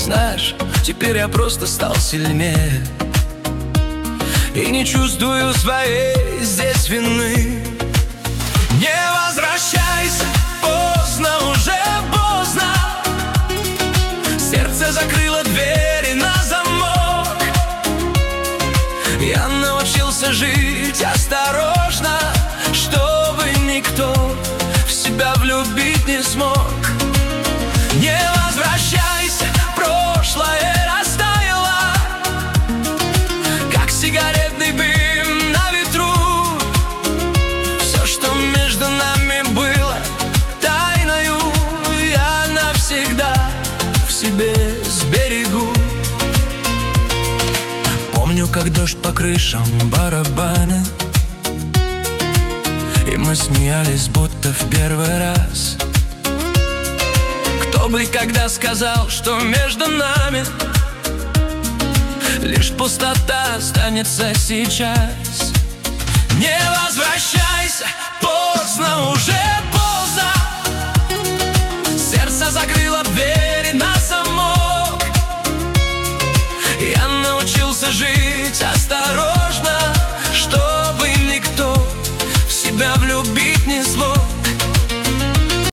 Знаешь, теперь я просто стал сильнее и не чувствую своей здесь вины. Не возвращайся, поздно, уже поздно. Сердце закрыло двери на замок. Я научился жить осторожно, чтобы никто в себя влюбить не смог. Не возвращайся, прошлое растаяло, как сигаретный дым на ветру. Все, что между нами было тайною, я навсегда в себе сберегу. Помню, как дождь по крышам барабанит, и мы смеялись, будто в первый раз. Кто бы когда сказал, что между нами лишь пустота останется сейчас. Не возвращайся, поздно, уже поздно. Сердце закрыло